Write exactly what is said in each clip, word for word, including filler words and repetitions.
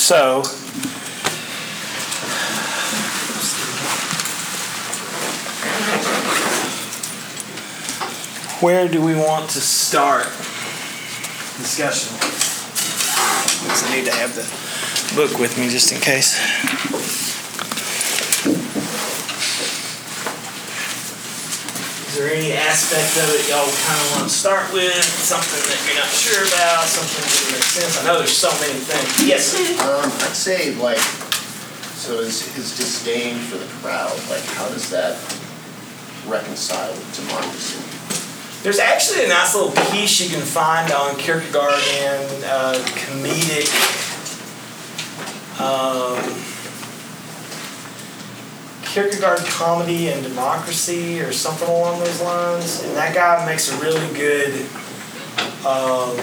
So, where do we want to start discussion? I need to have the book with me just in case. Is there any aspect of it y'all kind of want to start with? Something that you're not sure about? Something that doesn't make sense? I know there's so many things. Yes? Um, I'd say, like, so is his disdain for the crowd, like, how does that reconcile with democracy? There's actually a nice little piece you can find on Kierkegaard and uh, comedic um, Kierkegaard Comedy and Democracy or something along those lines. And that guy makes a really good um,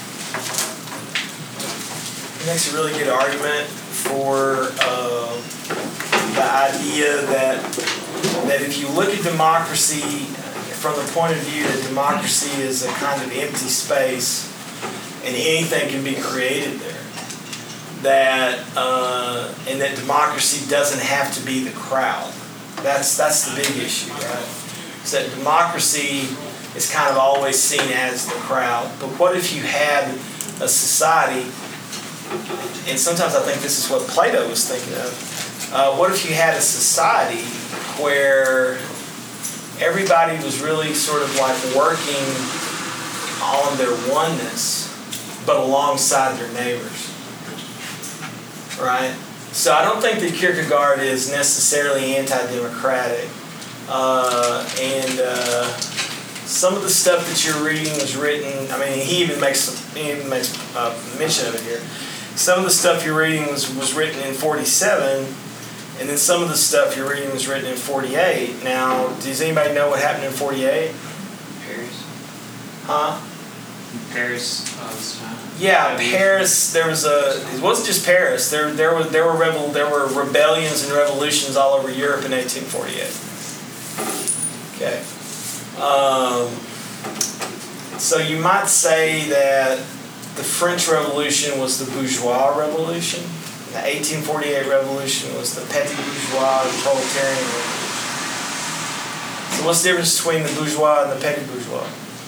he makes a really good argument for uh, the idea that that if you look at democracy from the point of view that democracy is a kind of empty space and anything can be created there, that uh, and that democracy doesn't have to be the crowd. That's that's the big issue, right? Is that democracy is kind of always seen as the crowd. But what if you had a society, and sometimes I think this is what Plato was thinking of, uh, what if you had a society where everybody was really sort of like working on their oneness, but alongside their neighbors, right? So I don't think that Kierkegaard is necessarily anti-democratic, uh, and uh, some of the stuff that you're reading was written. I mean, he even makes he even makes uh, mention of it here. Some of the stuff you're reading was was written in forty-seven. And then some of the stuff you're reading was written in forty-eight. Now, does anybody know what happened in forty-eight? Paris. Huh? Paris. Uh, this time. Yeah, Paris. There was a. It wasn't just Paris. There, there was there were rebel there were rebellions and revolutions all over Europe in eighteen forty-eight. Okay. Um, so you might say that the French Revolution was the bourgeois revolution. The eighteen forty-eight revolution was the petit bourgeois and proletarian revolution. So what's the difference between the bourgeois and the petit bourgeois?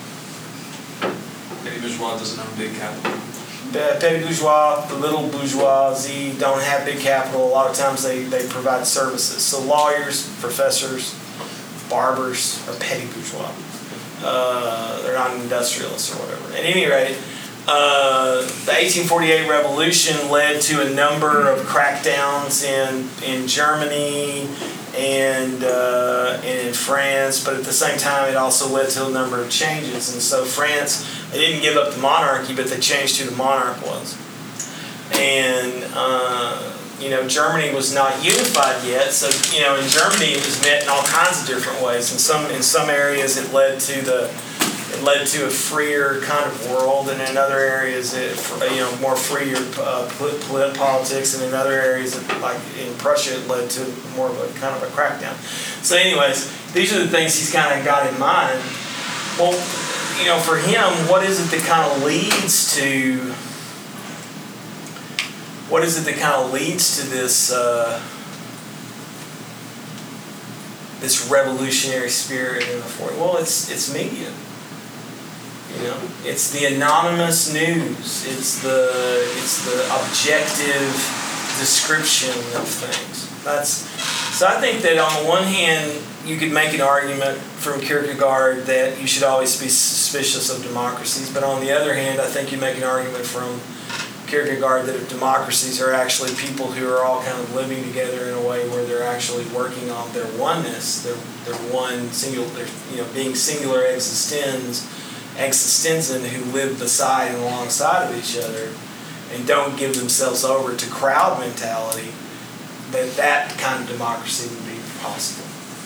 Petit bourgeois doesn't own big capital. The petit bourgeois, the little bourgeoisie, don't have big capital. A lot of times they, they provide services. So lawyers, professors, barbers are petit bourgeois. Uh, they're not industrialists or whatever. At any rate, Uh, the eighteen forty-eight revolution led to a number of crackdowns in in Germany and uh, and in France, but at the same time it also led to a number of changes. And so France, they didn't give up the monarchy, but they changed who the monarch was. And uh, you know, Germany was not unified yet, so you know, in Germany it was met in all kinds of different ways. In some in some areas it led to the It led to a freer kind of world, and in other areas, it, you know, more freer uh, polit- politics, and in other areas, like in Prussia, it led to more of a kind of a crackdown. So, anyways, these are the things he's kind of got in mind. Well, you know, for him, what is it that kind of leads to? What is it that kind of leads to this? Uh, this revolutionary spirit in the forties? Well, it's it's media. You know, it's the anonymous news. It's the it's the objective description of things. That's so. I think that on the one hand, you could make an argument from Kierkegaard that you should always be suspicious of democracies, but on the other hand, I think you make an argument from Kierkegaard that if democracies are actually people who are all kind of living together in a way where they're actually working on their oneness, their their one singular, their, you know, being singular existens. Existenzen who live beside and alongside of each other and don't give themselves over to crowd mentality, that that kind of democracy would be possible.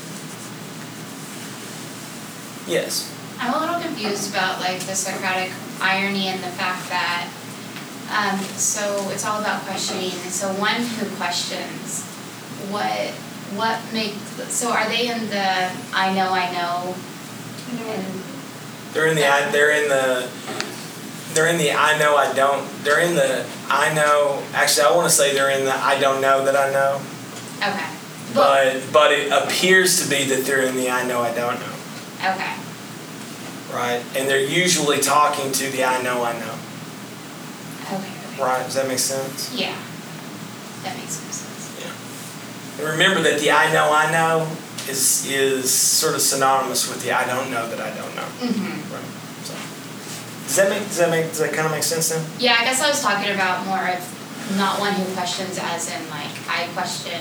Yes? I'm a little confused about like the Socratic irony and the fact that um, so it's all about questioning, and so one who questions what what makes so are they in the I know I know and They're in the they're in the they're in the I know I don't. They're in the I know. Actually, I want to say they're in the I don't know that I know. Okay. But but it appears to be that they're in the I know I don't know. Okay. Right, and they're usually talking to the I know I know. Okay. Okay. Right, does that make sense? Yeah. That makes more sense. Yeah. And remember that the I know I know is is sort of synonymous with the I don't know that I don't know. Mm-hmm. Right. So does that make does that make does that kind of make sense then? Yeah, I guess I was talking about more of not one who questions as in like I question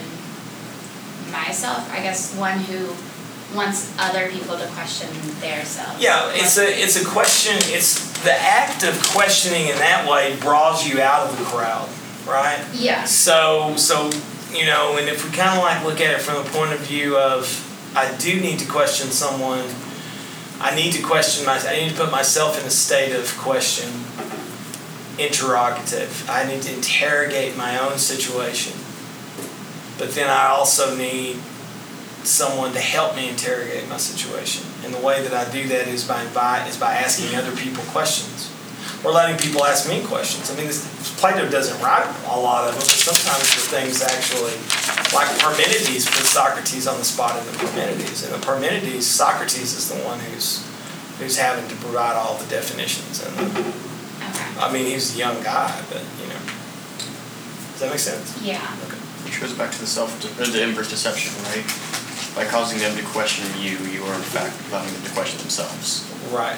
myself. I guess one who wants other people to question themselves. Yeah, it's a it's a question. It's the act of questioning in that way draws you out of the crowd, right? Yeah. So so you know, and if we kind of like look at it from the point of view of I do need to question someone. I need to question my. I need to put myself in a state of question, interrogative. I need to interrogate my own situation. But then I also need someone to help me interrogate my situation. And the way that I do that is by invite, is by asking other people questions. Or letting people ask me questions. I mean, this, Plato doesn't write a lot of them, but sometimes the things actually, like Parmenides put Socrates on the spot in the Parmenides. And the Parmenides, Socrates is the one who's who's having to provide all the definitions. And the, Okay. I mean, he's a young guy, but, you know. Does that make sense? Yeah. Okay. Which goes back to the self, or the inverse deception, right? By causing them to question you, you are in fact allowing them to question themselves. Right.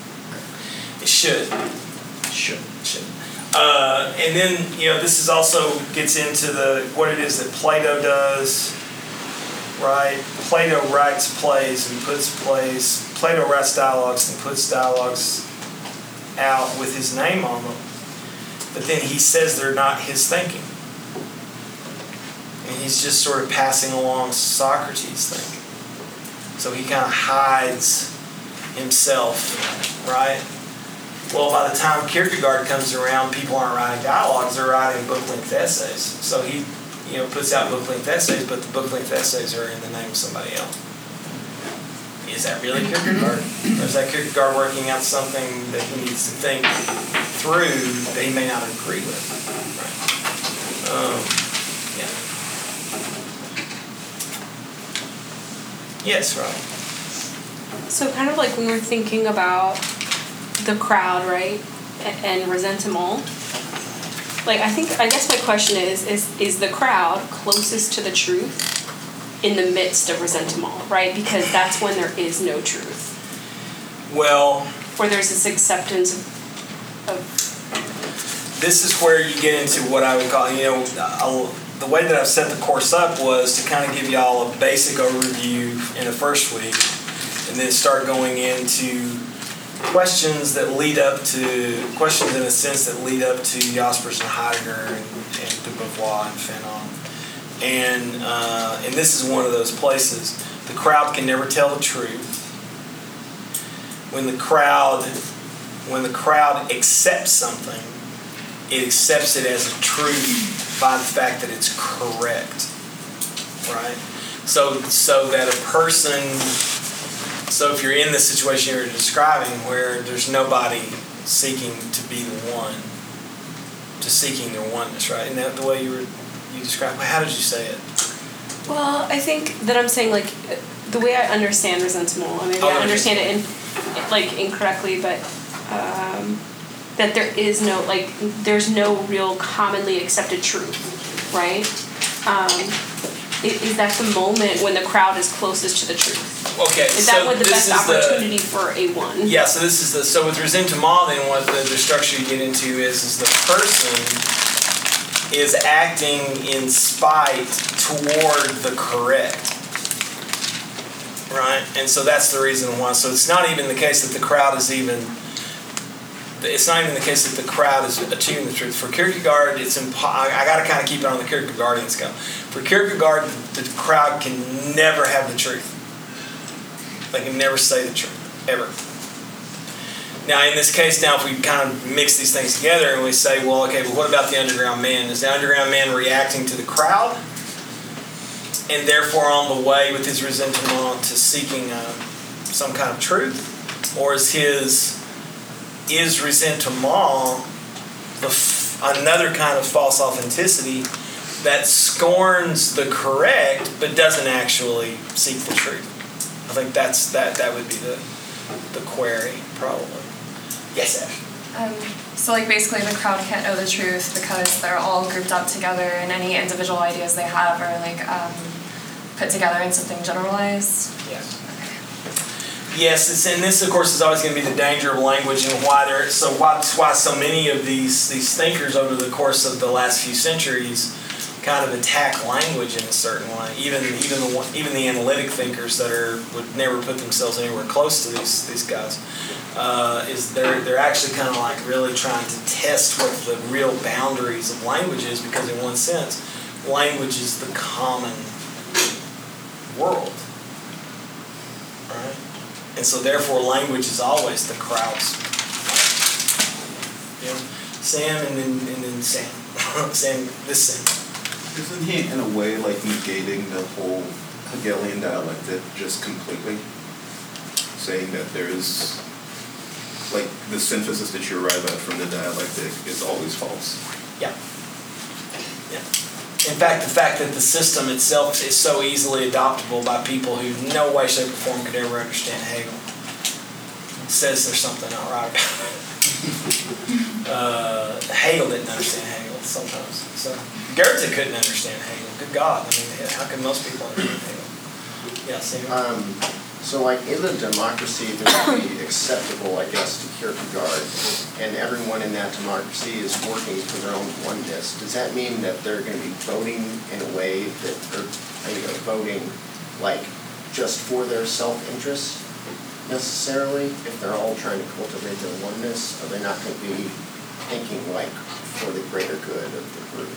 It should. Should. Should. Uh, and then, you know, this is also gets into the what it is that Plato does, right? Plato writes plays and puts plays. Plato writes dialogues and puts dialogues out with his name on them. But then he says they're not his thinking. And he's just sort of passing along Socrates' thinking. So he kind of hides himself, right? Well, by the time Kierkegaard comes around, people aren't writing dialogues, they're writing book-length essays. So he, you know, puts out book-length essays, but the book-length essays are in the name of somebody else. Is that really Kierkegaard? Or is that Kierkegaard working out something that he needs to think through that he may not agree with? Right. Um, yeah. Yes, right. So kind of like when we're thinking about the crowd, right, and, and resentment, like I think, I guess my question is, is, is the crowd closest to the truth in the midst of resentment, right? Because that's when there is no truth. Well, Where there's this acceptance of, of this is where you get into what I would call, you know, I'll, the way that I've set the course up was to kind of give y'all a basic overview in the first week, and then start going into questions that lead up to, questions in a sense that lead up to Jaspers and Heidegger and, and de Beauvoir and Fanon. And, uh, and this is one of those places. The crowd can never tell the truth. When the crowd, when the crowd accepts something, it accepts it as a truth by the fact that it's correct, right? So, so that a person, so if you're in the situation you're describing where there's nobody seeking to be the one, to seeking their oneness, right? Isn't that the way you were you described? How did you say it? well, I think that I'm saying, like, the way I understand resentment, I mean, Oh, I understand it in, like, incorrectly, but um, that there is no, like, there's no real commonly accepted truth, right? Um, is, is that the moment when the crowd is closest to the truth? Okay, Is so that what the this best is opportunity the, for a one? yeah, so this is the, so with resentment, then what the, the structure you get into is, is the person is acting in spite toward the correct. Right? And so that's the reason why. So it's not even the case that the crowd is even, it's not even the case that the crowd is achieving the truth. For Kierkegaard, it's impo- I, I got to kind of keep it on the Kierkegaardian scale. For Kierkegaard, the, the crowd can never have the truth. They can never say the truth, ever. Now, in this case, now if we kind of mix these things together and we say, well, okay, but what about the underground man? Is the underground man reacting to the crowd and therefore on the way with his resentment to seeking uh, some kind of truth? Or is his is resentment, the f- another kind of false authenticity that scorns the correct but doesn't actually seek the truth. I think that's that that would be the the query probably. Yes, Ash. Um, so like basically the crowd can't know the truth because they're all grouped up together and any individual ideas they have are like um, put together in something generalized. Yes. Yes, it's, and this of course is always going to be the danger of language and why there. So why why so many of these these thinkers over the course of the last few centuries kind of attack language in a certain way. Even even the even the analytic thinkers that are would never put themselves anywhere close to these these guys. Uh, is they're they're actually kind of like really trying to test what the real boundaries of language is, because in one sense, language is the common world, right? And so therefore, language is always the crowd's. You know, Sam and then and then Sam, Sam this Sam. Isn't he in a way like negating the whole Hegelian dialectic just completely? Saying that there is, like, the synthesis that you arrive at from the dialectic is always false. Yeah. Yeah. In fact, the fact that the system itself is so easily adoptable by people who in no way, shape, or form could ever understand Hegel says there's something not right about it. uh, Hegel didn't understand Hegel sometimes. So Goethe couldn't understand Hegel. Good God. I mean, how can most people understand Hegel? Yeah, Sam? Um, so like in the democracy, that would be acceptable, I guess, to Kierkegaard, and everyone in that democracy is working for their own oneness. Does that mean that they're going to be voting in a way that, or I mean, voting like just for their self-interest necessarily? If they're all trying to cultivate their oneness, are they not going to be thinking like for the greater good of the group?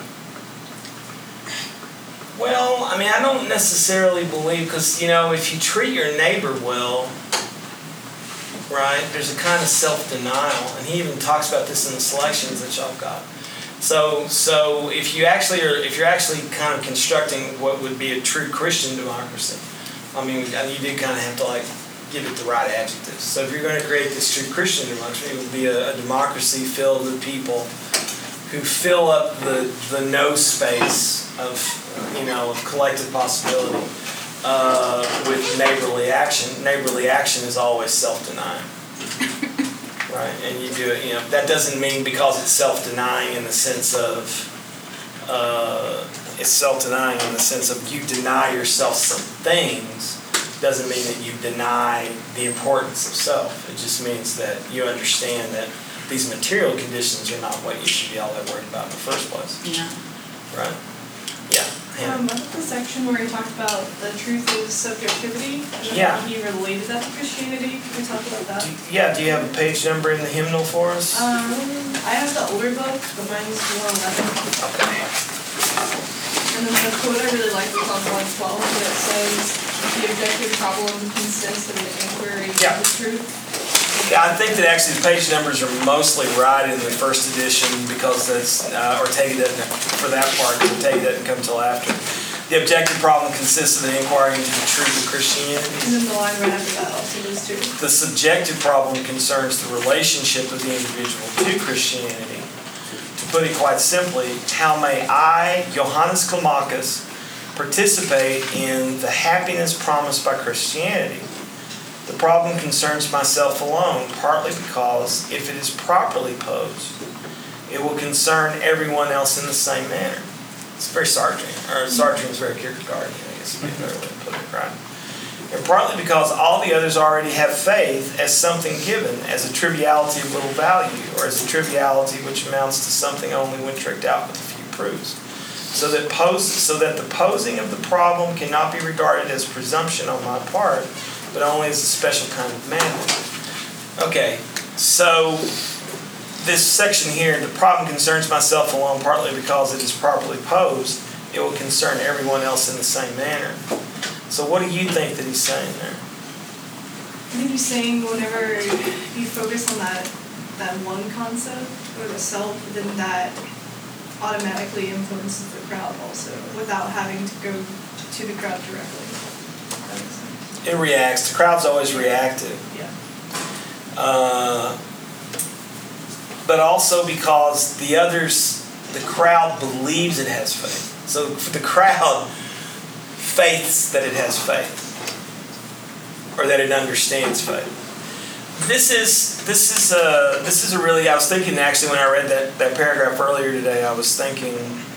Well, I mean, I don't necessarily believe, because, you know, if you treat your neighbor well, right, there's a kind of self-denial, and he even talks about this in the selections that y'all got. So, so if you actually are, if you're actually kind of constructing what would be a true Christian democracy, I mean, you do kind of have to like give it the right adjectives. So if you're going to create this true Christian democracy, it would be a, a democracy filled with people who fill up the, the no space of, you know, of collective possibility uh, with neighborly action. Neighborly action is always self-denying, right? And you do it, you know, that doesn't mean because it's self-denying in the sense of, uh, it's self-denying in the sense of you deny yourself some things, doesn't mean that you deny the importance of self. It just means that you understand that these material conditions are not what you should be all that worried about in the first place. Yeah. Right? Yeah. Um, I think the section where he talked about the truth is subjectivity, and Yeah. he related that to Christianity. Can we talk about that? Do, yeah, do you have a page number in the hymnal for us? Um, I have the older book, but mine's one eleven. Okay. And then the quote I really like was on one twelve, where it says, the objective problem consists in the inquiry Yeah. into the truth. Yeah, I think that actually the page numbers are mostly right in the first edition because that's, uh, Ortega doesn't, for that part, Ortega doesn't come until after. The objective problem consists of the inquiry into the truth of Christianity. And then the line right after that also goes too. The subjective problem concerns the relationship of the individual to Christianity. To put it quite simply, how may I, Johannes Climacus, participate in the happiness promised by Christianity? The problem concerns myself alone, partly because if it is properly posed, it will concern everyone else in the same manner. It's very Sartre, or Sartre is very Kierkegaard, I guess would be a better way to put it, right? And partly because all the others already have faith as something given, as a triviality of little value, or as a triviality which amounts to something only when tricked out with a few proofs. So that, pose, so that the posing of the problem cannot be regarded as presumption on my part, but only as a special kind of mandate. Okay, so this section here, the problem concerns myself alone partly because it is properly posed. It will concern everyone else in the same manner. So what do you think that he's saying there? I think he's saying whenever you focus on that that one concept or the self, then that automatically influences the crowd also, without having to go to the crowd directly. That makes sense. It reacts. The crowd's always reactive. Yeah. Uh, but also because the others, the crowd believes it has faith. So for the crowd, faiths that it has faith, or that it understands faith. This is this is a this is a really. I was thinking actually when I read that that paragraph earlier today. I was thinking,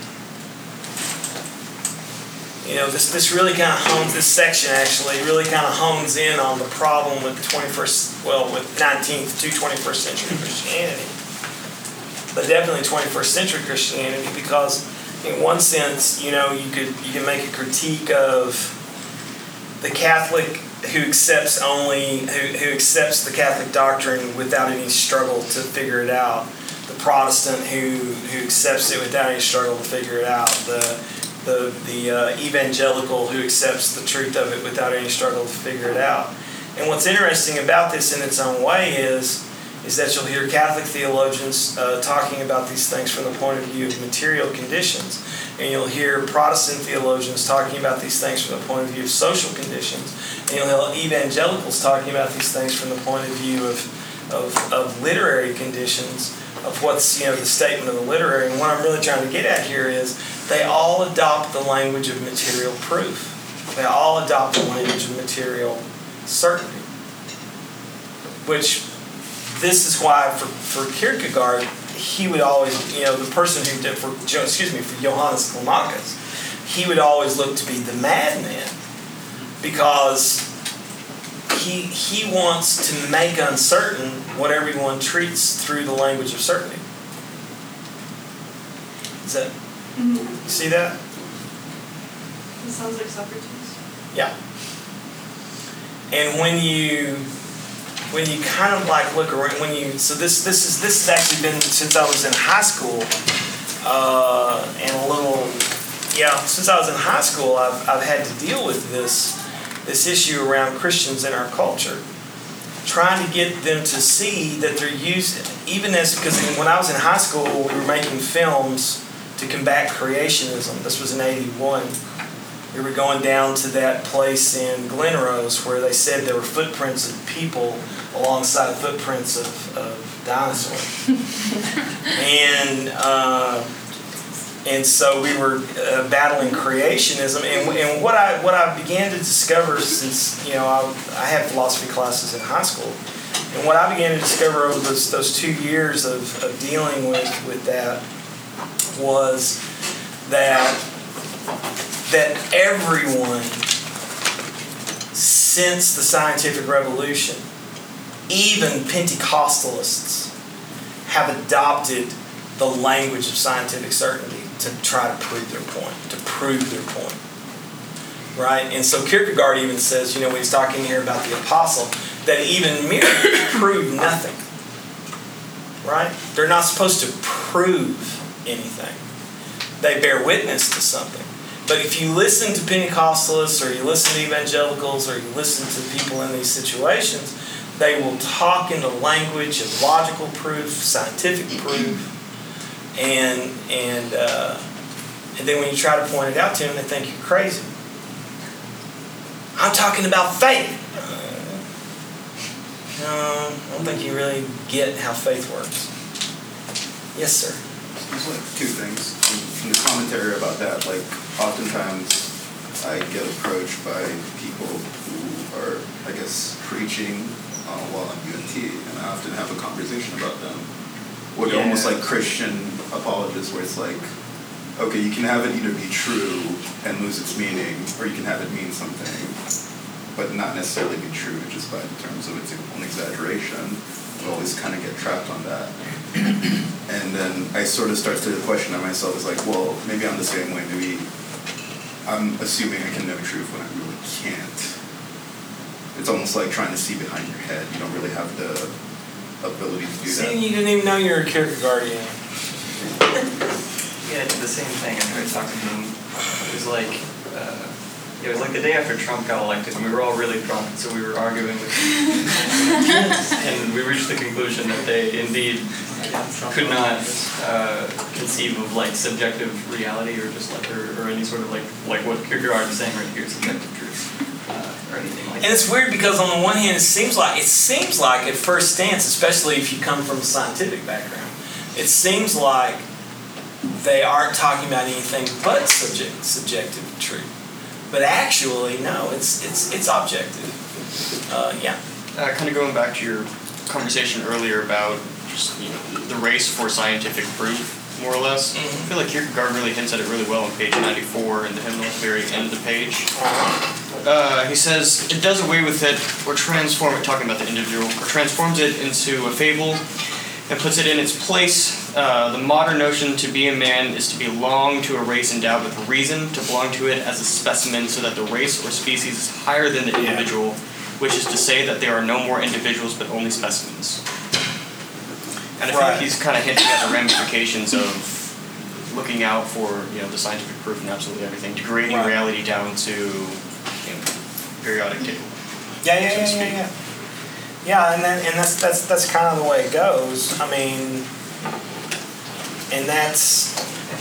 you know, this this really kind of hones this section actually really kind of hones in on the problem with the twenty-first, well, with nineteenth to twenty-first century Christianity, but definitely twenty-first century Christianity, because in one sense, you know, you could you can make a critique of the Catholic who accepts only who, who accepts the Catholic doctrine without any struggle to figure it out, the Protestant who who accepts it without any struggle to figure it out, the the the uh, evangelical who accepts the truth of it without any struggle to figure it out. And what's interesting about this in its own way is is that you'll hear Catholic theologians uh, talking about these things from the point of view of material conditions, and you'll hear Protestant theologians talking about these things from the point of view of social conditions, and you'll hear evangelicals talking about these things from the point of view of, of, of literary conditions, of what's, you know, the statement of the literary. And what I'm really trying to get at here is they all adopt the language of material proof. They all adopt the language of material certainty, which this is why for, for Kierkegaard, he would always, you know, the person who did, for, excuse me, for Johannes Climacus, he would always look to be the madman, because he he wants to make uncertain what everyone treats through the language of certainty. Is that, Mm-hmm. you see that? It sounds like Socrates. Yeah. And when you when you kind of like look around, when you so this this is this has actually been since I was in high school, uh, and a little yeah since I was in high school I've I've had to deal with this this issue around Christians in our culture, trying to get them to see that they're using, even as, because when I was in high school we were making films to combat creationism. This was in eighty-one. We were going down to that place in Glen Rose where they said there were footprints of people alongside of footprints of, of dinosaurs. and uh, and so we were uh, battling creationism. And, and what I what I began to discover, since, you know, I, I had philosophy classes in high school, and what I began to discover over those, those two years of, of dealing with, with that was that that everyone since the scientific revolution, even Pentecostalists, have adopted the language of scientific certainty to try to prove their point, to prove their point. Right? And so Kierkegaard even says, you know, when he's talking here about the apostle, that even miracles prove nothing. Right? They're not supposed to prove anything. They bear witness to something. But if you listen to Pentecostalists, or you listen to evangelicals, or you listen to people in these situations, they will talk in the language of logical proof, scientific proof, and and uh, and then when you try to point it out to them, they think you're crazy. I'm talking about faith. Uh, no, I don't think you really get how faith works. Yes, sir. There's like two things in the commentary about that. Like, oftentimes I get approached by people who are, I guess, preaching uh, while I'm U N T, and I often have a conversation about them. What Yeah. almost like Christian apologists, where it's like, okay, you can have it either be true and lose its meaning, or you can have it mean something, but not necessarily be true just by the terms of its own exaggeration. We always kind of get trapped on that. And then I sort of start to question on myself, is like, well, maybe I'm the same way. Maybe I'm assuming I can know truth when I really can't. It's almost like trying to see behind your head. You don't really have the ability to do See, that. you didn't even know you were a Kierkegaardian. Yeah, I did the same thing. I tried to talk to him. It was like, uh, it was like the day after Trump got elected, and we were all really drunk, so we were arguing with and we reached the conclusion that they indeed could not uh, conceive of like subjective reality, or just like, or, or any sort of like, like what Kierkegaard is saying right here, subjective truth, uh, or anything like that. And it's weird because on the one hand, it seems like it seems like at first stance, especially if you come from a scientific background, it seems like they aren't talking about anything but subject, subjective truth. But actually, no, it's it's it's objective. Uh, yeah. Uh, kind of going back to your conversation earlier about just you know, the race for scientific proof, more or less. Mm-hmm. I feel like Kierkegaard really hints at it really well on page ninety-four in the hymnal, very end of the page. Uh, he says, it does away with it, or transform it, talking about the individual, or transforms it into a fable and puts it in its place. Uh, the modern notion to be a man is to belong to a race endowed with reason, to belong to it as a specimen so that the race or species is higher than the individual, which is to say that there are no more individuals but only specimens. And I feel Right. like he's kind of hinting at the ramifications of looking out for you know the scientific proof and absolutely everything, degrading Right. reality down to you know, periodic table. Yeah, yeah, so to yeah, speak. yeah, yeah. Yeah, and then, and that's that's that's kind of the way it goes. I mean, and that's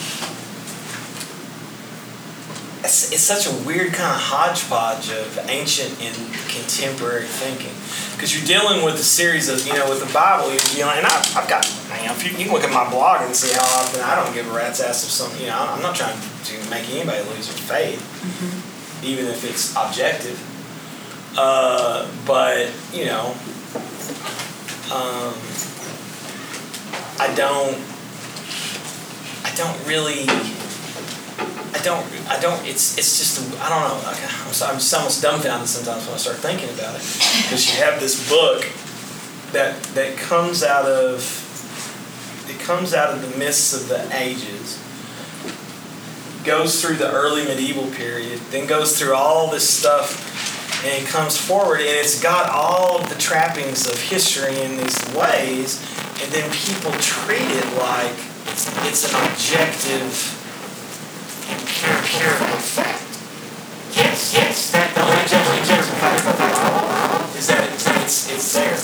it's, it's such a weird kind of hodgepodge of ancient and contemporary thinking, because you're dealing with a series of you know with the Bible. You're dealing, and I've, I've got you know if you, you can look at my blog and see how often I don't give a rat's ass if some you know I'm not trying to make anybody lose their faith, mm-hmm. even if it's objective. Uh, but you know, um, I don't, I don't really, I don't, I don't. It's it's just I don't know. Like, I'm, so, I'm just almost dumbfounded sometimes when I start thinking about it, because you have this book that that comes out of, it comes out of the mists of the ages, goes through the early medieval period, then goes through all this stuff. And it comes forward, and it's got all of the trappings of history in these ways, and then people treat it like it's an objective, empirical fact. Yes, yes, that the objective empirical fact is that it's, it's, it's there.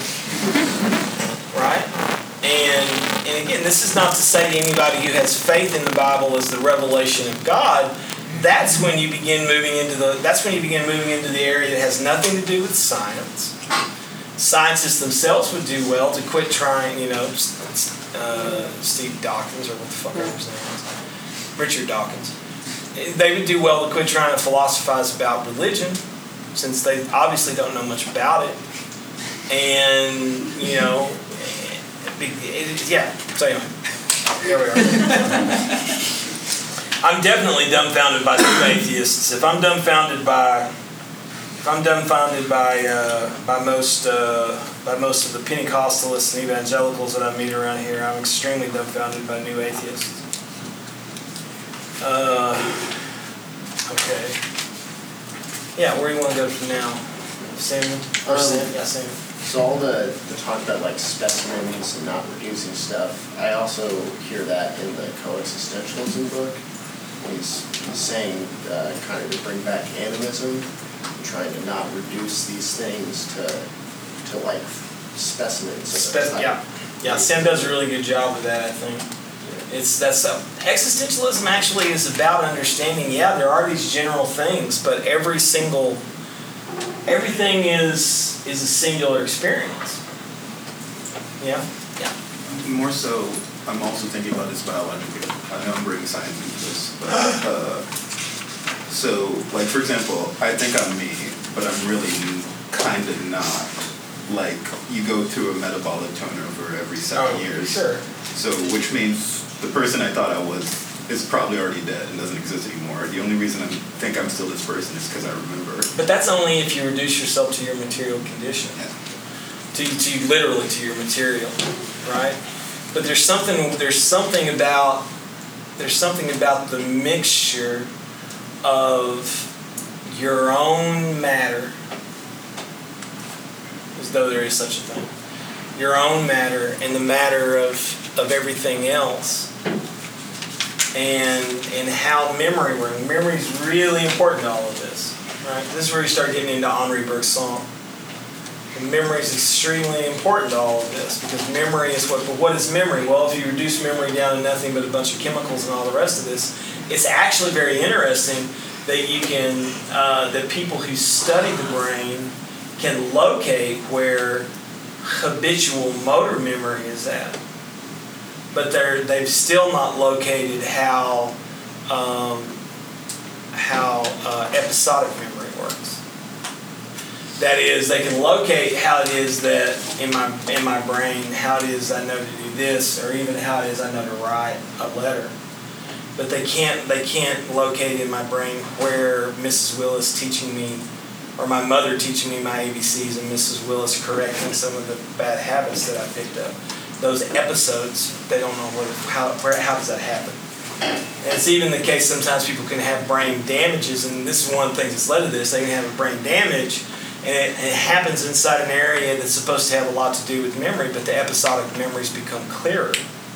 Right? And, and again, this is not to say to anybody who has faith in the Bible as the revelation of God. That's when you begin moving into the. That's when you begin moving into the area that has nothing to do with science. Scientists themselves would do well to quit trying. You know, uh, Steve Dawkins or what the fuck ever his name is, Richard Dawkins. They would do well to quit trying to philosophize about religion, since they obviously don't know much about it. And you know, it, it, yeah. So anyway, here we are. I'm definitely dumbfounded by new atheists. If I'm dumbfounded by, if I'm dumbfounded by uh, by most uh, by most of the Pentecostalists and evangelicals that I meet around here, I'm extremely dumbfounded by new atheists. Uh, okay. Yeah, where do you want to go from now, Samuel? Or Um, Sam? Yeah, Samuel. So all the, the talk about like specimens and not reducing stuff, I also hear that in the coexistentialism book. He's, he's saying uh, kind of to bring back animism, trying to not reduce these things to to like specimens. Spe- yeah, yeah. Sam does a really good job with that, I think. It's that's uh, existentialism actually is about understanding. Yeah, there are these general things, but every single everything is is a singular experience. Yeah, yeah. More so, I'm also thinking about this biologically. I know I'm bringing science into this, but uh, so like for example, I think I'm me, but I'm really kind of not. Like you go through a metabolic turnover every seven Oh, years. sure. So which means the person I thought I was is probably already dead and doesn't exist anymore. The only reason I think I'm still this person is because I remember. But that's only if you reduce yourself to your material condition. Yeah. To, to literally to your material, right? But there's something there's something about there's something about the mixture of your own matter, as though there is such a thing, your own matter and the matter of, of everything else, and and how memory works. Memory is really important to all of this, right? This is where you start getting into Henri Bergson. And memory is extremely important to all of this, because memory is what. But what is memory? Well, if you reduce memory down to nothing but a bunch of chemicals and all the rest of this, it's actually very interesting that you can uh, that people who study the brain can locate where habitual motor memory is at. but they're they've still not located how um, how uh, episodic memory works. That is, they can locate how it is that in my in my brain, how it is I know to do this, or even how it is I know to write a letter. But they can't they can't locate in my brain where Missus Willis teaching me, or my mother teaching me my A B Cs, and Missus Willis correcting some of the bad habits that I picked up. Those episodes, they don't know where, how where how does that happen. And it's even the case sometimes people can have brain damages, and this is one of the things that's led to this. They can have a brain damage, and it, and it happens inside an area that's supposed to have a lot to do with memory, but the episodic memories become clearer.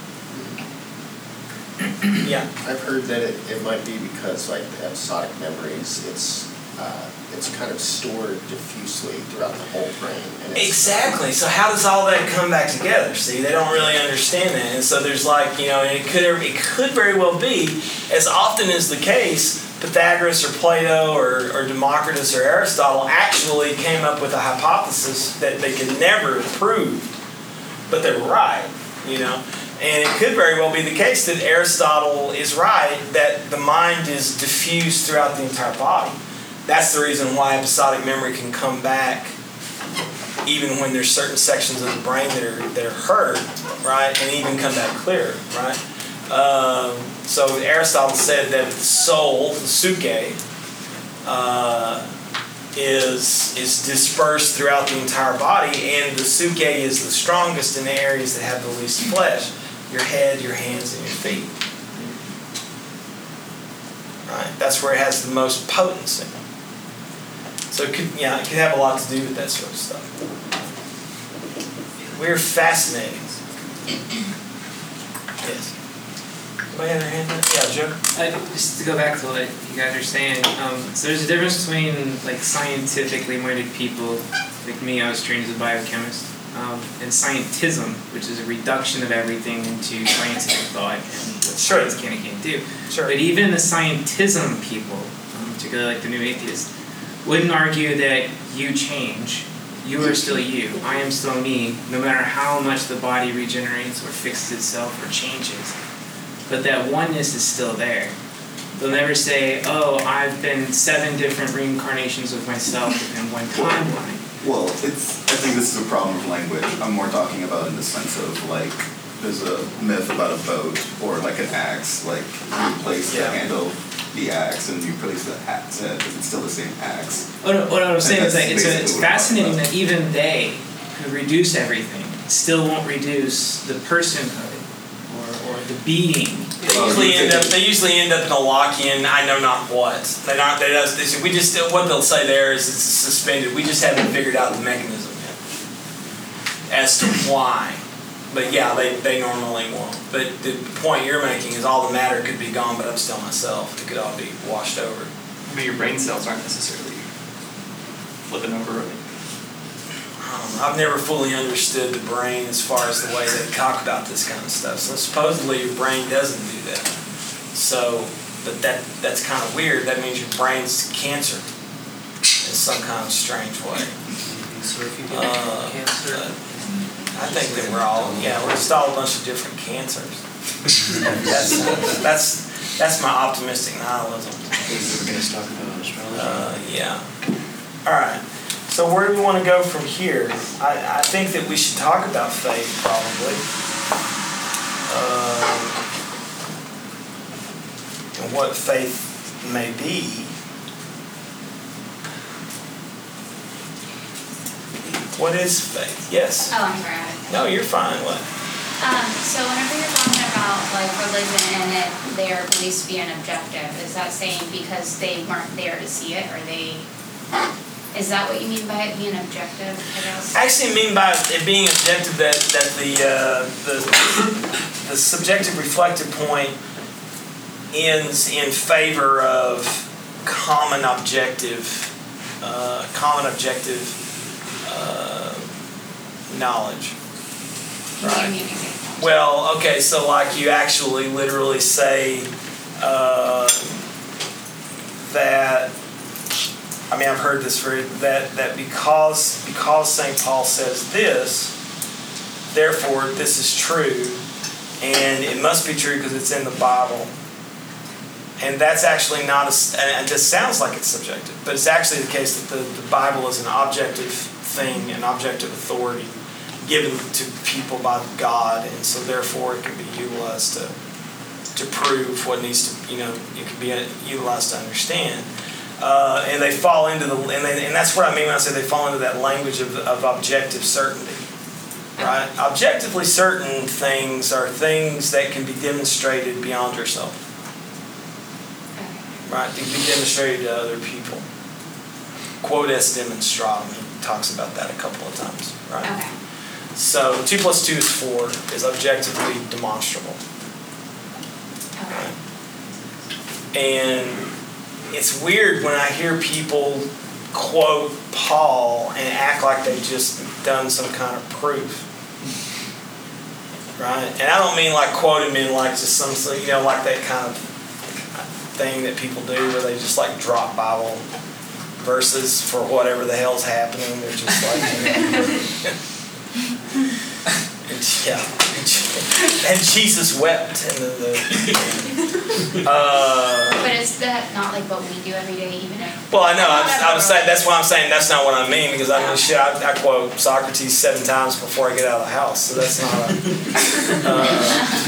Yeah. I've heard that it, it might be because like the episodic memories, it's uh, it's kind of stored diffusely throughout the whole brain. And it's, Exactly. So how does all that come back together? See, they don't really understand that, and so there's like you know, and it could it could very well be, as often is the case, Pythagoras or Plato or, or Democritus or Aristotle actually came up with a hypothesis that they could never have proved, but they were right. You know. And it could very well be the case that Aristotle is right, that the mind is diffused throughout the entire body. That's the reason why episodic memory can come back even when there's certain sections of the brain that are that are hurt, right? And even come back clear, right? Um, so Aristotle said that the soul, the psyche, uh, is is dispersed throughout the entire body, and the psyche is the strongest in the areas that have the least flesh. Your head, your hands, and your feet. Right? That's where it has the most potency. So it could, yeah, it could have a lot to do with that sort of stuff. We're fascinating. Yes. Anybody have their hand up? Yeah, Joe. Uh, just to go back to what you guys are saying, um, so there's a difference between like scientifically minded people, like me. I was trained as a biochemist. Um, and scientism, which is a reduction of everything into scientific thought and what Sure. science can and can't do. Sure. But even the scientism people, um, particularly like the new atheists, wouldn't argue that you change. You are still you. I am still me, no matter how much the body regenerates or fixes itself or changes. But that oneness is still there. They'll never say, oh, I've been seven different reincarnations of myself in one timeline. Well, it's. I think this is a problem with language. I'm more talking about in the sense of like, there's a myth about a boat or like an axe. Like you place Yeah. the handle, the axe, and you place the axe in, because it's still the same axe. What, what I was saying is that it's, a, it's basically what we're fascinating talking that even they, who reduce everything, still won't reduce the personhood or, or the being. They usually end up. They usually end up in a Lockean. I know not what. They not. They just. They say, we just. What they'll say there is it's suspended. We just haven't figured out the mechanism yet as to why. But yeah, they, they normally won't. But the point you're making is all the matter could be gone, but I'm still myself. It could all be washed over. But your brain cells aren't necessarily flipping over. Um, I've never fully understood the brain as far as the way they talk about this kind of stuff. So supposedly your brain doesn't do that. So, but that that's kind of weird. That means your brain's cancer in some kind of strange way. So if you get Uh, cancer, I think that we're all, yeah, we're just all a bunch of different cancers. that's, that's, that's my optimistic nihilism. we're going to talk about astrology. Uh, yeah. All right. So where do we want to go from here? I, I think that we should talk about faith, probably. Um, and what faith may be. What is faith? Yes. Oh, I'm sorry. No, you're fine. What? Um, so whenever you're talking about like religion and it, their beliefs being objective, is that saying because they weren't there to see it, or they? Is that what you mean by it being objective? I guess. I actually mean by it being objective that that the uh, the the subjective reflective point ends in favor of common objective, uh, common objective uh, knowledge. Right. Give me an example. Well, okay, so like you actually literally say uh, that. I mean, I've heard this for that that because because Saint Paul says this, therefore this is true, and it must be true because it's in the Bible. And that's actually not a, and this sounds like it's subjective, but it's actually the case that the, the Bible is an objective thing, an objective authority given to people by God, and so therefore it can be utilized to to prove what needs to, you know, it can be utilized to understand. Uh, and they fall into the, and, they, and that's what I mean when I say they fall into that language of, of objective certainty. Right? Objectively certain things are things that can be demonstrated beyond yourself. Right? They can be demonstrated to other people. Quod est demonstratum. He talks about that a couple of times. Right? Okay. So two plus two is four is objectively demonstrable. Okay. And it's weird when I hear people quote Paul and act like they've just done some kind of proof. Right? And I don't mean like quote him in like just some, you know, like that kind of thing that people do where they just like drop Bible verses for whatever the hell's happening. They're just like, you know. and, yeah. And Jesus wept. And the, the uh, But is that not like what we do every day, even if? well, I know. I was, I was saying that's why I'm saying that's not what I mean because I mean shit. I, I quote Socrates seven times before I get out of the house, so that's not. A, uh,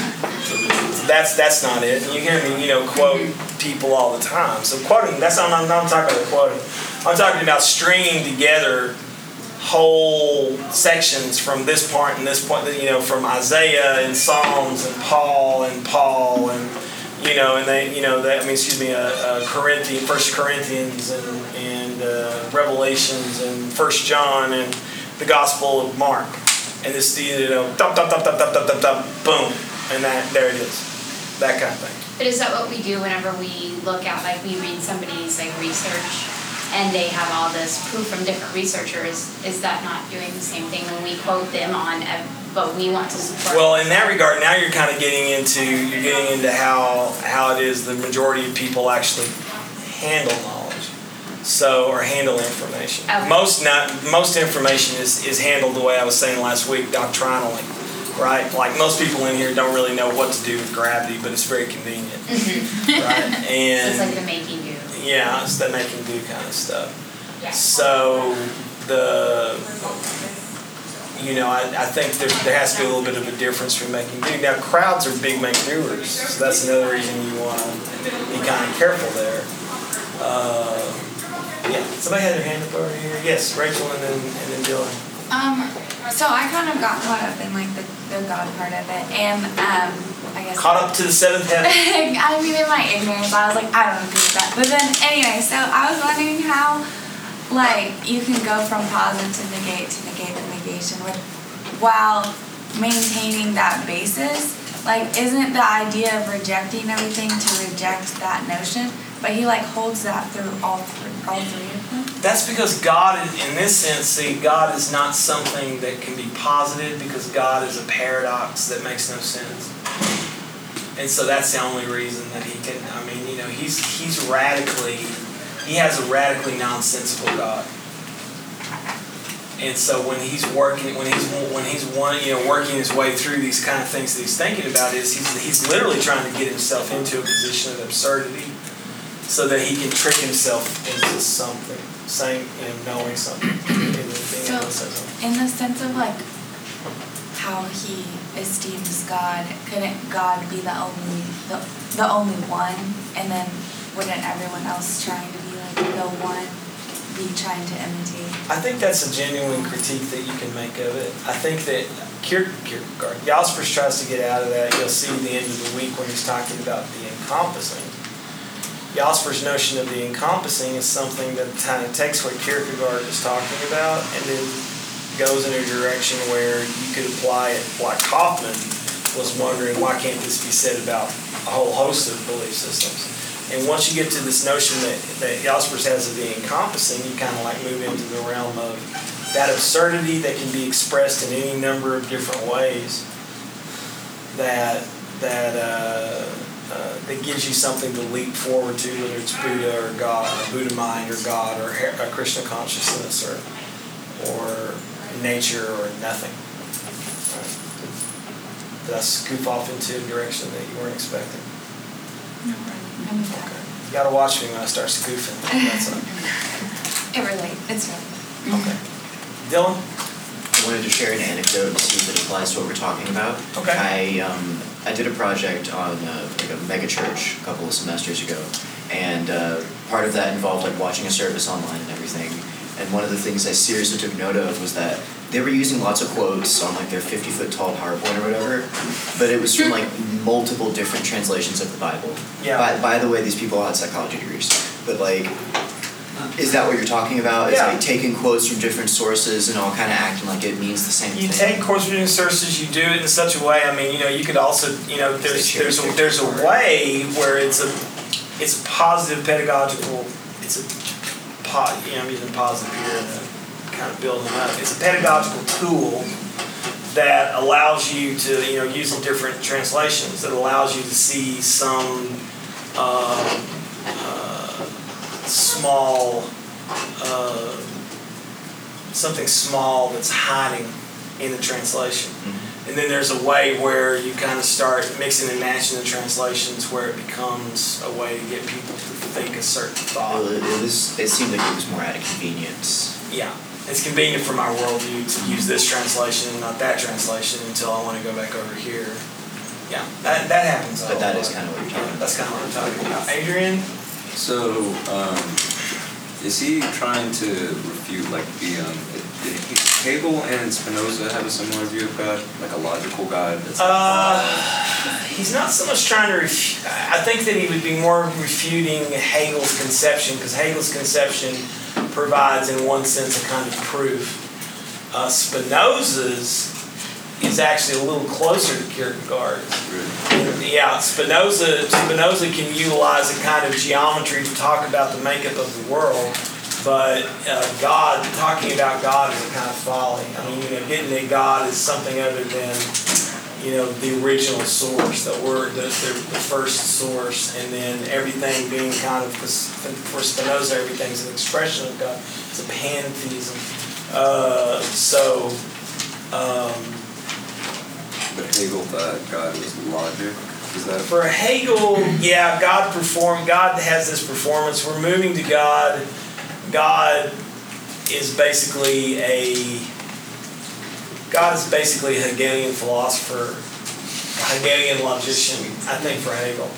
that's that's not it. You hear me, you know, quote people all the time. So quoting. That's not. I'm not talking about quoting. I'm talking about stringing together whole sections from this part and this point, you know, from Isaiah and Psalms and Paul and Paul and, you know, and they, you know, they, I mean, excuse me, uh, uh, Corinthians, First Corinthians and, and uh, Revelations and First John and the Gospel of Mark. And this, you know, dum, dum, dum, dum, dum, dum, dum, dum, boom. And that, there it is. That kind of thing. But is that what we do whenever we look at, like, we read somebody's, like, research and they have all this proof from different researchers? Is that not doing the same thing when we quote them on, a, but we want to support? Well, in that regard, now you're kind of getting into you're getting into how how it is the majority of people actually handle knowledge, so or handle information. Okay. Most not most information is is handled the way I was saying last week, doctrinally, right? Like most people in here don't really know what to do with gravity, but it's very convenient, Mm-hmm. right? And It's like the making do. yeah, it's the making do kind of stuff. Yeah. So the, you know, I, I think there, there has to be a little bit of a difference from making do. Now, crowds are big make doers, so that's another reason you want to be kind of careful there. Uh, yeah, somebody had their hand up over here. Yes, Rachel and then and then Dylan. Um, so I kind of got caught up in like the, the God part of it, and um, I guess Caught up to the seventh heaven. I mean, in my ignorance, I was like, I don't agree with that. But then, anyway, so I was wondering how, like, you can go from positive to negate to negate to negation with, while maintaining that basis. Like, isn't the idea of rejecting everything to reject that notion? But he like holds that through all three, all three of them. That's because God, is, in this sense, see, God is not something that can be posited because God is a paradox that makes no sense. And so that's the only reason that he can, I mean, you know, he's he's radically, he has a radically nonsensical God. And so when he's working, when he's when he's one, you know, working his way through these kind of things that he's thinking about, is he's he's literally trying to get himself into a position of absurdity, so that he can trick himself into something, saying, you know, knowing something, being able to say something. In the sense of like how he esteems God, couldn't God be the only the, the only one, and then wouldn't everyone else trying to be like the one be trying to imitate? I think that's a genuine critique that you can make of it. I think that Kier- Kierkegaard, Jaspers tries to get out of that. You'll see at the end of the week when he's talking about the encompassing. Jaspers' notion of the encompassing is something that kind of takes what Kierkegaard is talking about and then goes in a direction where you could apply it like Kaufman was wondering, why can't this be said about a whole host of belief systems? And once you get to this notion that, that Jaspers has of the encompassing, you kind of like move into the realm of that absurdity that can be expressed in any number of different ways that that uh, uh, that gives you something to leap forward to, whether it's Buddha or God, or Buddha mind or God, or a Krishna consciousness, or or nature, or nothing. Right. Did I goof off into a direction that you weren't expecting? No, I knew that. Okay. You gotta watch me when I start goofing. That's a, It really, it's really. okay. Dylan? I wanted to share an anecdote and see if it applies to what we're talking about. Okay. I um I did a project on uh, like a mega church a couple of semesters ago, and uh, part of that involved like watching a service online and everything. And one of the things I seriously took note of was that they were using lots of quotes on like their fifty foot tall PowerPoint or whatever, but it was from like multiple different translations of the Bible. Yeah. By, by the way, these people all had psychology degrees, but like, is that what you're talking about? Is Yeah. like taking quotes from different sources and all kind of acting like it means the same You thing? take course reading sources, you do it in such a way. I mean, you know, you could also, you know, there's there's a, there's a way where it's a it's a positive pedagogical. It's a po, you know, I'm using positive here to kind of build them up. It's a pedagogical tool that allows you to, you know, using different translations that allows you to see some uh, uh, small. Uh, something small that's hiding in the translation. Mm-hmm. And then there's a way where you kind of start mixing and matching the translations where it becomes a way to get people to think a certain thought. Well, it, it was. It seemed like it was more out of convenience. Yeah. It's convenient for my worldview to use this translation and not that translation until I want to go back over here. Yeah, that, that happens. But that is lot. kind of what you're talking about. That's kind of what I'm talking about. Adrian? So, um, is he trying to refute, like, the, um, did Hegel and Spinoza have a similar view of God, like a logical God? That's Uh, he's not so much trying to refute. I think that he would be more refuting Hegel's conception, because Hegel's conception provides, in one sense, a kind of proof. Uh, Spinoza's is actually a little closer to Kierkegaard's. Really? Yeah, Spinoza, Spinoza can utilize a kind of geometry to talk about the makeup of the world, but uh, God, talking about God is a kind of folly. I mean, you know, getting that God is something other than, you know, the original source, the word, the, the, the first source, and then everything being kind of, for Spinoza, everything's an expression of God. It's a pantheism. Uh, so, um, But Hegel thought God was logic. Is that For Hegel, yeah, God perform. God has this performance. We're moving to God. God is basically a. God is basically a Hegelian philosopher, a Hegelian logician. I think for Hegel.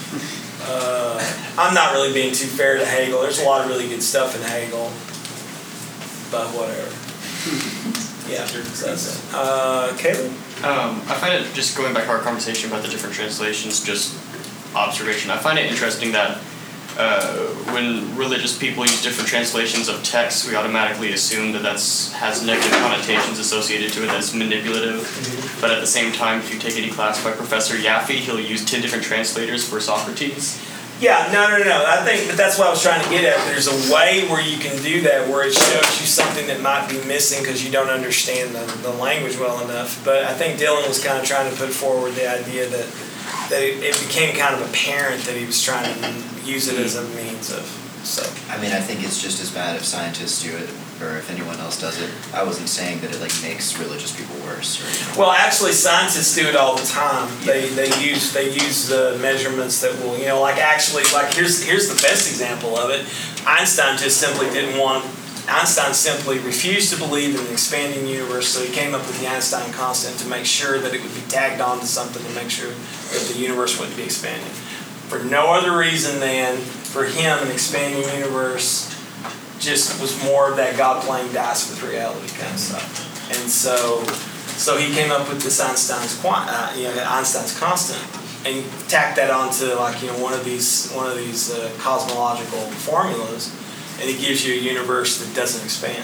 Uh, I'm not really being too fair to Hegel. There's a lot of really good stuff in Hegel, but whatever. Yeah, so that's it. Uh, Caleb? Um, I find it, just going back to our conversation about the different translations, just observation, I find it interesting that uh, when religious people use different translations of text, we automatically assume that that's has negative connotations associated to it, that's manipulative. Mm-hmm. But at the same time, if you take any class by Professor Yaffe, he'll use ten different translators for Socrates. Yeah, no, no, no. I think, but that's what I was trying to get at. There's a way where you can do that, where it shows you something that might be missing because you don't understand the, the language well enough. But I think Dylan was kind of trying to put forward the idea that that it, it became kind of apparent that he was trying to use it as a means of. So. I mean, I think it's just as bad if scientists do it or if anyone else does it. I wasn't saying that it like makes religious people worse. Or, you know. Well, actually, scientists do it all the time. Yeah. They they use they use the measurements that will, you know, like actually, like here's here's the best example of it. Einstein just simply didn't want. Einstein simply refused to believe in an expanding universe, so he came up with the Einstein constant to make sure that it would be tagged on to something to make sure that the universe wouldn't be expanding. For no other reason than, for him, an expanding universe just was more of that God playing dice with reality kind of stuff. And so, so he came up with this Einstein's quant, uh, you know, Einstein's constant, and tacked that onto like you know one of these one of these uh, cosmological formulas. And it gives you a universe that doesn't expand.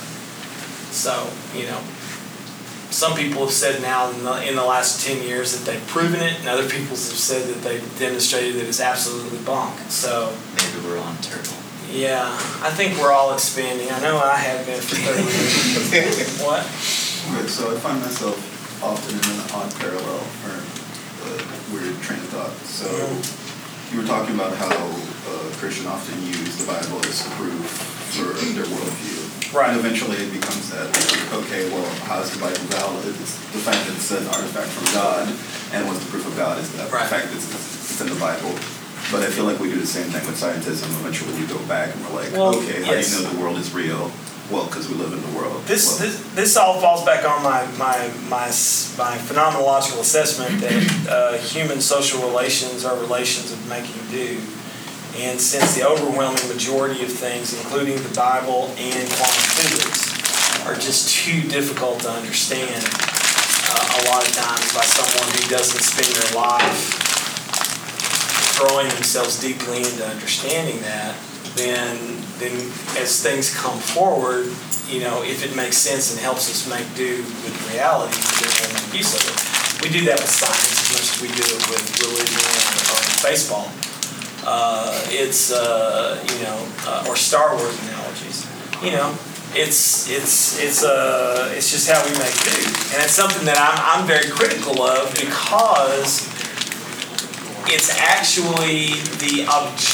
So, you know, some people have said now in the, in the last ten years that they've proven it, and other people have said that they've demonstrated that it's absolutely bonk. So maybe we're on turtle. Yeah, I think we're all expanding. I know I have been for thirty years. What? Okay, so I find myself often in an odd parallel or a weird train of thought. So you were talking about how uh, Christians often use the Bible as proof for their worldview. Right. And eventually it becomes that, okay, well, how is the Bible valid? It's the fact that it's an artifact from God, and what's the proof of God is that Right. the fact that it's, it's in the Bible. But I feel like we do the same thing with scientism. Eventually we go back and we're like, Well, okay, how yes. do you know the world is real? Well, because we live in the world. This, well, this this all falls back on my my my, s- my phenomenological assessment that uh, human social relations are relations of making do. And since the overwhelming majority of things, including the Bible and quantum physics, are just too difficult to understand uh, a lot of times by someone who doesn't spend their life throwing themselves deeply into understanding that, then then as things come forward, you know, if it makes sense and helps us make do with reality, then we'll make use of it. We do that with science as much as we do it with religion or, or baseball. Uh, it's uh, you know, uh, or Star Wars analogies. You know, it's it's it's uh, it's just how we make do, and it's something that I'm I'm very critical of because it's actually the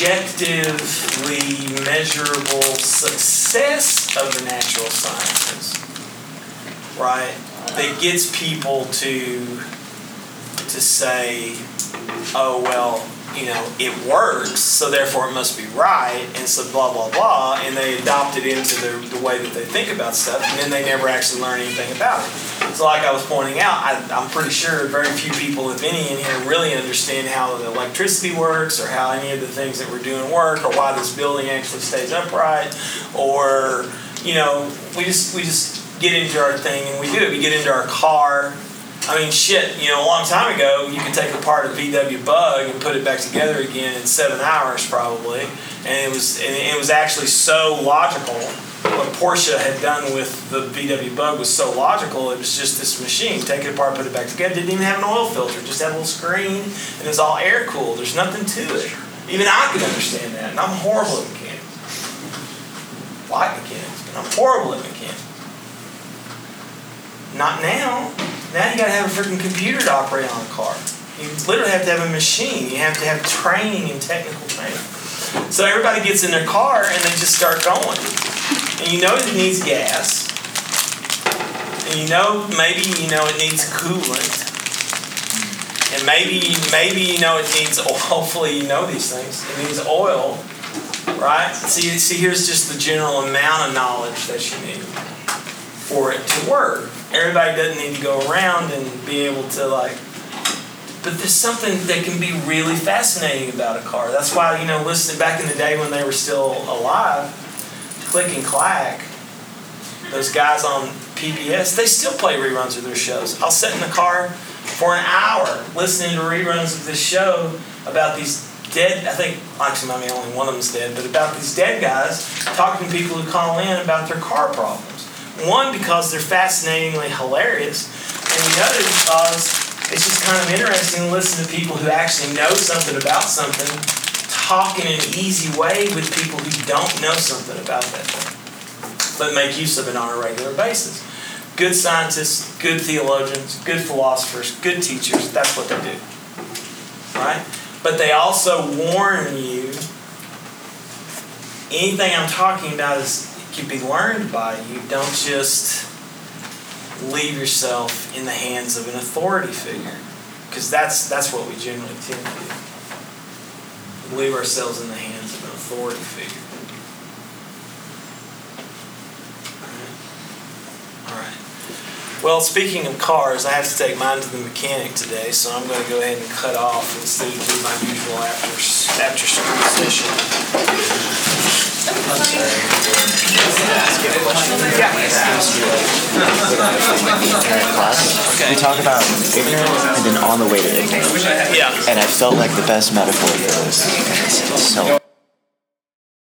objectively measurable success of the natural sciences, right? That gets people to to say, oh well, you know, it works, so therefore it must be right, and so blah blah blah, and they adopt it into the the way that they think about stuff, and then they never actually learn anything about it. So like I was pointing out, I, I'm pretty sure very few people, if any, in here really understand how the electricity works, or how any of the things that we're doing work, or why this building actually stays upright, or, you know, we just we just get into our thing and we do it. We get into our car. I mean, shit, you know, a long time ago, you could take apart a V W Bug and put it back together again in seven hours probably, and it was and it was actually so logical. What Porsche had done with the V W Bug was so logical. It was just this machine, take it apart, put it back together. Didn't even have an oil filter, just had a little screen, and it was all air cooled. There's nothing to it. Even I could understand that, and I'm horrible at mechanics. Like mechanics, but I'm horrible at mechanics. Not now. Now you gotta have a freaking computer to operate on a car. You literally have to have a machine. You have to have training and technical training. So everybody gets in their car and they just start going. And you know it needs gas. And you know maybe you know it needs coolant. And maybe maybe you know it needs oil. Hopefully you know these things. It needs oil. Right? See, see here's just the general amount of knowledge that you need for it to work. Everybody doesn't need to go around and be able to like, but there's something that can be really fascinating about a car. That's why, you know, listen, back in the day when they were still alive, Click and Clack, those guys on P B S, they still play reruns of their shows. I'll sit in the car for an hour listening to reruns of this show about these dead, I think, actually, I mean, only one of them's dead, but about these dead guys talking to people who call in about their car problems. One, because they're fascinatingly hilarious, and the other because it's just kind of interesting to listen to people who actually know something about something talk in an easy way with people who don't know something about that thing, but make use of it on a regular basis. Good scientists, good theologians, good philosophers, good teachers, that's what they do. Right? But they also warn you, anything I'm talking about is can be learned by you. Don't just leave yourself in the hands of an authority figure, because that's that's what we generally tend to do. We leave ourselves in the hands of an authority figure. All right. All right. Well, speaking of cars, I have to take mine to the mechanic today, so I'm going to go ahead and cut off instead of do my usual after after school session. I'm sorry. We talk about ignorance and then on the way to ignorance. Yeah. And I felt like the best metaphor for this. So.